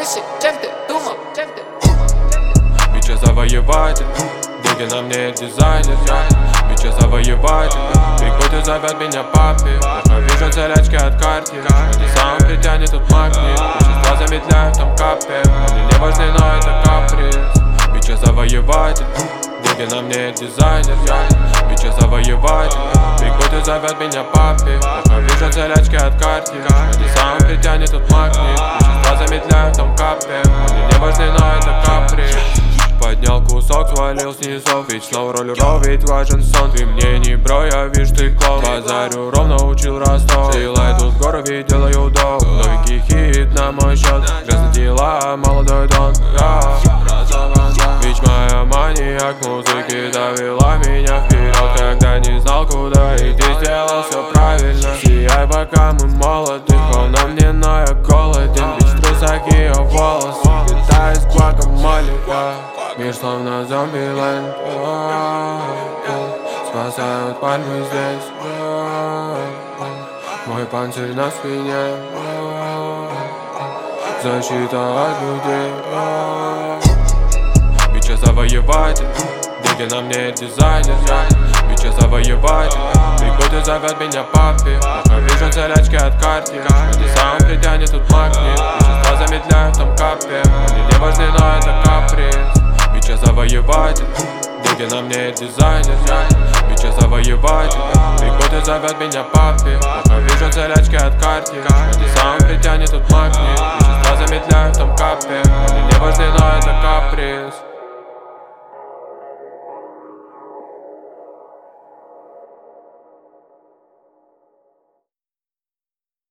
выше, чем ты думал. Бича завоеватель, деньги на мне дизайнер. Бича завоеватель, прикуты зовет меня папе. Плохо вижу цель, очки от карты. Это сам притянет тут магнит. Вещества замедляют там капе. Они не важны, но это каприз. Бича завоеватель, деньги на мне дизайнер. Бича завоеватель, прикуты зовет меня папе. Плохо вижу цель, очки от карты. Это сам притянет тут магнит. Вещества замедляют там капе. Они не важны, но это каприз. Поднял кусок, свалил снизу. Вечно в роль ведь важен сон. Ты мне не бро, я вижу, ты клоун. Базарю ровно учил Ростов. Силой тут в городе делаю дом. Новенький хит на мой счет. Грязные дела, молодой дон. Ведь моя маньяк музыки довела меня вперед. Когда не знал, куда идти, сделал все правильно. Сияй, пока мы молоды. Он на мне, но я голоден. Ведь в трусах ее волосы. Летаю с гуакамоле. Мир словно зомби-ленд. Спасают пальмы здесь. Мой панцирь на спине. Защита от людей. Бича завоеватель, деньги на мне дизайнер. Бича завоеватель, прикуты зовет меня папе. Плохо вижу цель, очки от карты. Это сам притянет тут магнит. Вещества замедляют там капе. Они не важны, но это каприз. Бича завоеватель, деньги на мне дизайнер. Бича завоеватель, прикуты зовет меня папе. Плохо вижу цель, очки от карты. Это сам притянет тут магнит. Вещества замедляют там капе. Они не важны, но это каприз.